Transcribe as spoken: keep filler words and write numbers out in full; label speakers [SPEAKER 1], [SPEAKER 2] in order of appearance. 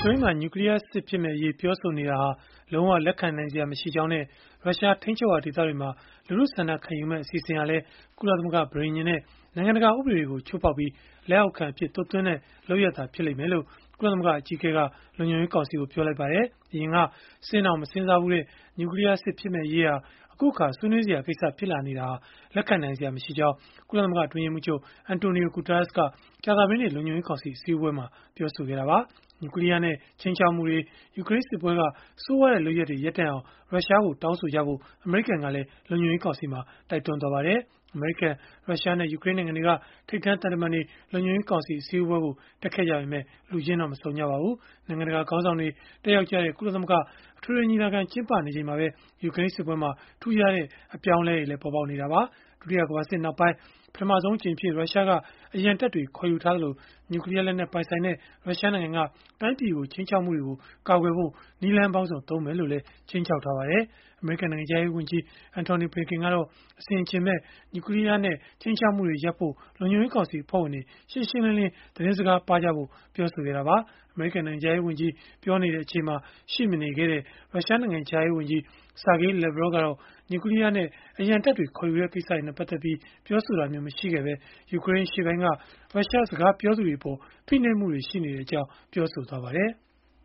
[SPEAKER 1] ရိတ်မှာ နျူကလီးယားစစ်ဖြစ်မယ့်အရေး ပြောဆိုနေတာဟာ လုံးဝလက်ခံနိုင်စရာ မရှိကြောင်းနဲ့ ရုရှားထိန်းချုပ်ရာဒေသတွေမှာ လူထုဆန္ဒခံယူမယ့် အစီအစဉ်ဟာလည်း ကုလသမဂ္ဂ ပဋိညာဉ်နဲ့ နိုင်ငံတကာ ဥပဒေတွေကို ချိုးဖောက်ပြီး လက်အောက်ခံအဖြစ် သွတ်သွင်းတဲ့ လုပ်ရပ်သာ ဖြစ်လိမ့်မယ်လို့ ကုလသမဂ္ဂ အကြီးအကဲက လုံခြုံရေးကောင်စီကို ပြောလိုက်ပါတယ်။ အရင်က စဉ်းတောင်မစဉ်းစားဖူးတဲ့ နျူကလီးယားစစ် ဖြစ်မယ့်အရေးဟာ အခုအခါ ဆွေးနွေးစရာကိစ္စ ဖြစ်လာနေတာဟာ လက်ခံနိုင်စရာ မရှိကြောင်း ကုလသမဂ္ဂ အတွင်းရေးမှူးချုပ် Antonio Guterres က ကြာသပတေးနေ့ လုံခြုံရေးကောင်စီ အစည်းအဝေးမှာ ပြောဆိုခဲ့တာပါ။ နျူကလီးယားနဲ့ ခြိမ်းခြောက်မှုတွေ၊ ယူကရိန်းစစ်ပွဲက ဆိုးရွားတဲ့ လုပ်ရပ်တွေ ရပ်တန့်အောင် ရုရှားကို တောင်းဆိုဖို့ အမေရိကန်ကလည်း လုံခြုံရေးကောင်စီမှာ တိုက်တွန်းခဲ့ပါတယ်။ အမေရိကန်၊ ရုရှားနဲ့ ယူကရိန်းနိုင်ငံတွေက ထိပ်တန်းသံတမန်တွေ လုံခြုံရေးကောင်စီ အစည်းအဝေးကို တက်ခဲ့ကြပေမဲ့ လူချင်းတော့ မဆုံကြပါဘူး။ နိုင်ငံတကာ ခေါင်းဆောင်တွေ တက်ရောက်ကြတဲ့ ကုလသမဂ္ဂ အထွေထွေညီလာခံ ကျင်းပနေချိန်မှာပဲ ယူကရိန်းစစ်ပွဲမှာ ထူးခြားတဲ့ အပြောင်းအလဲတွေလည်း ပေါ်ပေါက်နေတာပါ။ ဒုတိယကမ္ဘာစစ်နောက်ပိုင်း ပထမဆုံးအကြိမ်အဖြစ် ရုရှားက အရန်တပ်တွေ ခေါ်ယူထားသလို၊ နျူကလီးယားလက်နက် ပိုင်ဆိုင်တဲ့ ရုရှားနိုင်ငံက တိုင်းပြည်ကို ခြိမ်းခြောက်မှုတွေကို ကာကွယ်ဖို့ နည်းလမ်းပေါင်းစုံ သုံးမယ်လို့လည်း ခြိမ်းခြောက်ထားပါတယ်။ အမေရိကန် နိုင်ငံခြားရေးဝန်ကြီး Antony Blinken ကတော့ အဆင်အခြင်မဲ့ နျူကလီးယားနဲ့ ခြိမ်းခြောက်မှုတွေရပ်ဖို့ လုံခြုံရေးကောင်စီ အဖွဲ့ဝင်တွေ ရှင်းရှင်းလင်းလင်း သတင်းစကားပါးကြဖို့ ပြောဆိုခဲ့တာပါ။ အမေရိကန် နိုင်ငံခြားရေးဝန်ကြီး ပြောနေချိန်မှာ ရှိမနေခဲ့တဲ့ ရုရှားနိုင်ငံခြားရေးဝန်ကြီး Sergey Lavrov ကတော့ နျူကလီးယားနဲ့ အရန်တပ်တွေ ခေါ်ယူတဲ့ ကိစ္စတွေနဲ့ ပတ်သက်ပြီး ပြောဆိုတာမျိုး မရှိခဲ့ပဲ ယူကရိန်းအရှေ့ပိုင်းက ရုရှားစကားပြောသူတွေအပေါ် ဖိနှိပ်မှုတွေ ရှိနေကြောင်း ပြောဆိုခဲ့ပါတယ်။